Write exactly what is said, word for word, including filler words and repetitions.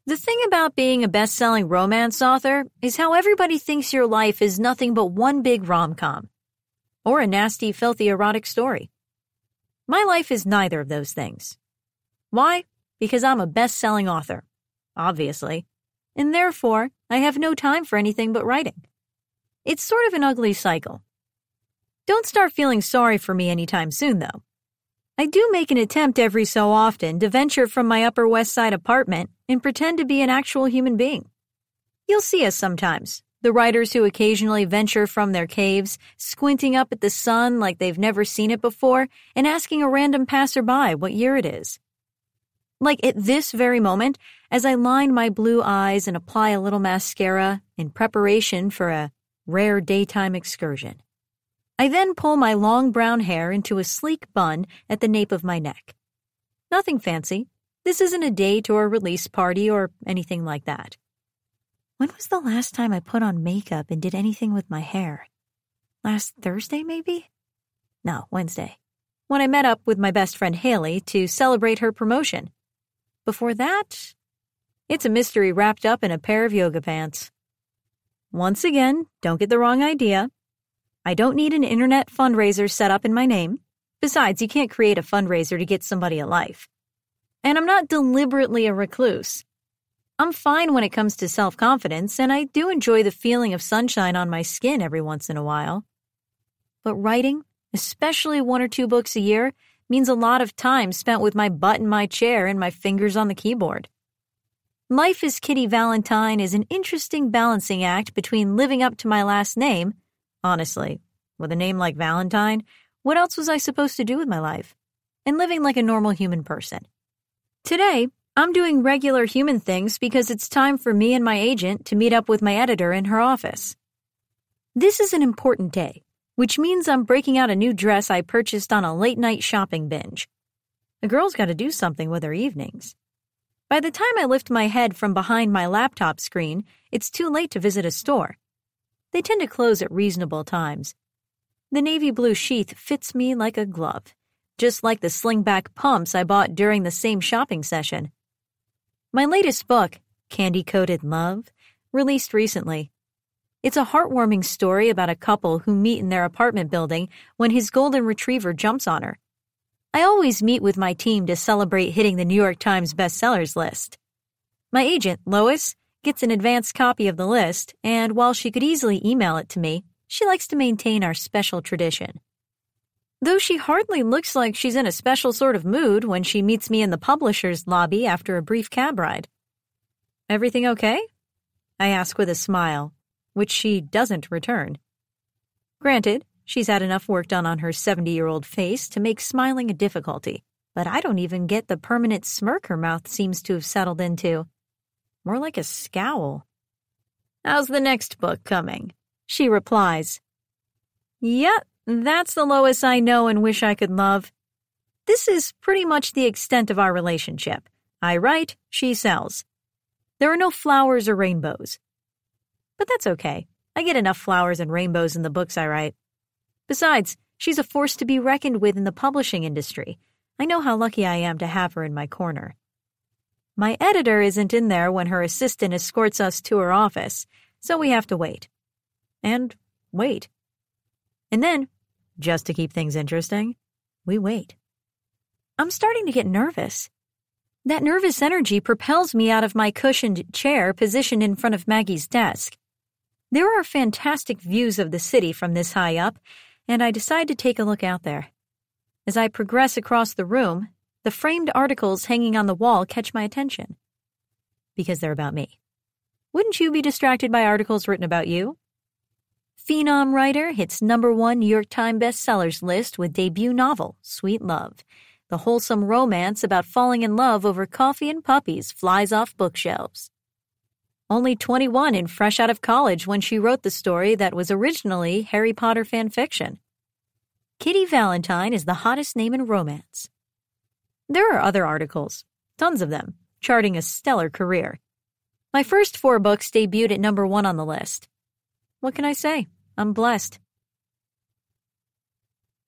The thing about being a best-selling romance author is how everybody thinks your life is nothing but one big rom-com. Or a nasty, filthy erotic story. My life is neither of those things. Why? Because I'm a best-selling author, obviously, and therefore I have no time for anything but writing. It's sort of an ugly cycle. Don't start feeling sorry for me anytime soon, though. I do make an attempt every so often to venture from my Upper West Side apartment and pretend to be an actual human being. You'll see us sometimes, the writers who occasionally venture from their caves, squinting up at the sun like they've never seen it before and asking a random passerby what year it is. Like at this very moment, as I line my blue eyes and apply a little mascara in preparation for a rare daytime excursion. I then pull my long brown hair into a sleek bun at the nape of my neck. Nothing fancy. This isn't a date or a release party or anything like that. When was the last time I put on makeup and did anything with my hair? Last Thursday, maybe? No, Wednesday. When I met up with my best friend Haley to celebrate her promotion. Before that, it's a mystery wrapped up in a pair of yoga pants. Once again, don't get the wrong idea. I don't need an internet fundraiser set up in my name. Besides, you can't create a fundraiser to get somebody a life. And I'm not deliberately a recluse. I'm fine when it comes to self-confidence, and I do enjoy the feeling of sunshine on my skin every once in a while. But writing, especially one or two books a year, means a lot of time spent with my butt in my chair and my fingers on the keyboard. Life as Kitty Valentine is an interesting balancing act between living up to my last name. Honestly, with a name like Valentine, what else was I supposed to do with my life? And living like a normal human person. Today, I'm doing regular human things because it's time for me and my agent to meet up with my editor in her office. This is an important day, which means I'm breaking out a new dress I purchased on a late-night shopping binge. A girl's got to do something with her evenings. By the time I lift my head from behind my laptop screen, it's too late to visit a store. They tend to close at reasonable times. The navy blue sheath fits me like a glove, just like the slingback pumps I bought during the same shopping session. My latest book, Candy-Coated Love, released recently. It's a heartwarming story about a couple who meet in their apartment building when his golden retriever jumps on her. I always meet with my team to celebrate hitting the New York Times bestsellers list. My agent, Lois, gets an advanced copy of the list, and while she could easily email it to me, she likes to maintain our special tradition. Though she hardly looks like she's in a special sort of mood when she meets me in the publisher's lobby after a brief cab ride. "Everything okay?" I ask with a smile, which she doesn't return. Granted, she's had enough work done on her seventy-year-old face to make smiling a difficulty, but I don't even get the permanent smirk her mouth seems to have settled into. More like a scowl. "How's the next book coming?" she replies. "Yep, that's the Lois I know and wish I could love. This is pretty much the extent of our relationship. I write, she sells. There are no flowers or rainbows. But that's okay. I get enough flowers and rainbows in the books I write. Besides, she's a force to be reckoned with in the publishing industry. I know how lucky I am to have her in my corner. My editor isn't in there when her assistant escorts us to her office, so we have to wait. And wait. And then, just to keep things interesting, we wait. I'm starting to get nervous. That nervous energy propels me out of my cushioned chair positioned in front of Maggie's desk. There are fantastic views of the city from this high up, and I decide to take a look out there. As I progress across the room, the framed articles hanging on the wall catch my attention. Because they're about me. Wouldn't you be distracted by articles written about you? Phenom writer hits number one New York Times bestsellers list with debut novel, Sweet Love. The wholesome romance about falling in love over coffee and puppies flies off bookshelves. Only twenty-one and fresh out of college when she wrote the story that was originally Harry Potter fan fiction. Kitty Valentine is the hottest name in romance. There are other articles, tons of them, charting a stellar career. My first four books debuted at number one on the list. What can I say? I'm blessed.